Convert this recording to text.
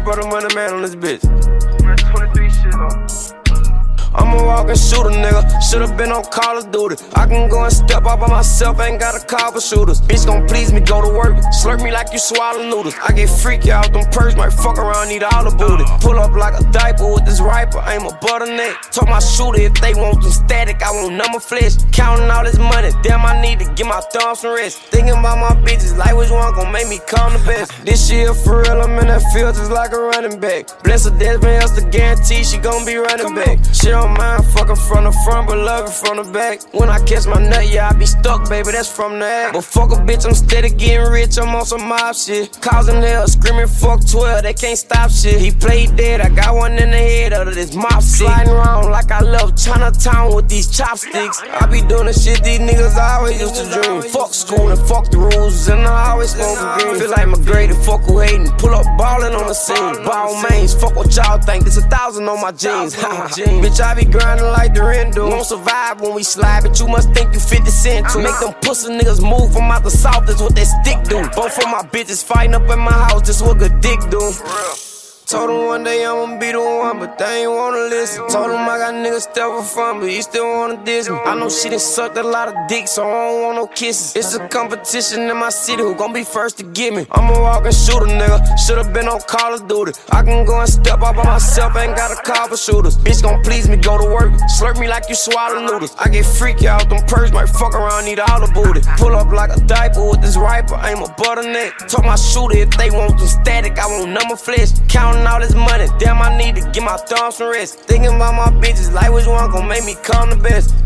brother money man on this bitch. Man, 23 shit though. I'm a walking shooter, nigga. Should've been on Call of Duty. I can go and step out by myself, ain't gotta call for shooters. Bitch gon' please me, go to work. Slurp me like you swallow noodles. I get freaky out them perks, might fuck around, need all the booty. Pull up like a diaper with this riper, aim a butternut. Told my shooter if they want them static, I want number flesh. Counting all this money, damn, I need to get my thumbs some rest. Thinking about my bitches, like which one gon' make me come the best. This year for real, I'm in that field just like a running back. Bless her, Desmond else to guarantee she gon' be running back. She don't mind fucking from the front, but love it from the back. When I catch my nut, yeah, I be stuck, baby, that's from the act. But fuck a bitch, I'm steady getting rich, I'm on some mob shit. Causing hell, screaming fuck 12, they can't stop shit. He played dead, I got one in the head of this mop shit. Sliding around like I love Chinatown with these chopsticks. I be doing the shit these niggas always used to dream. Fuck school and fuck the rules, and I always smoking green. Feel like McGrady, fuck who hating. Pull up ballin' on the scene. Ball mains, fuck what y'all think, it's 1,000 on my jeans. Bitch, I be grinding like the Rendo. Won't survive when we slide, but you must think you 50 Cent to make them pussy niggas move from out the south, that's what that stick do. Both of my bitches fighting up in my house, that's what good dick do. Told him one day I'ma be the one, but they ain't wanna listen. Told him I got niggas still for fun, but he still wanna diss me. I know she done sucked a lot of dick, so I don't want no kisses. It's a competition in my city, who gon' be first to get me? I'm a walking shooter, nigga. Should've been on Call of Duty. I can go and step out by myself, ain't gotta call for shooters. Bitch gon' please me, go to work. Slurp me like you swallow noodles. I get freaky out them perks, might fuck around, need all the booty. Pull up like a diaper with this riper, aim a butternut. Told my shooter if they want some static, I want number flesh. Counting all this money, damn, I need to get my thumbs some rest. Thinking about my bitches, like which one gon' make me come the best.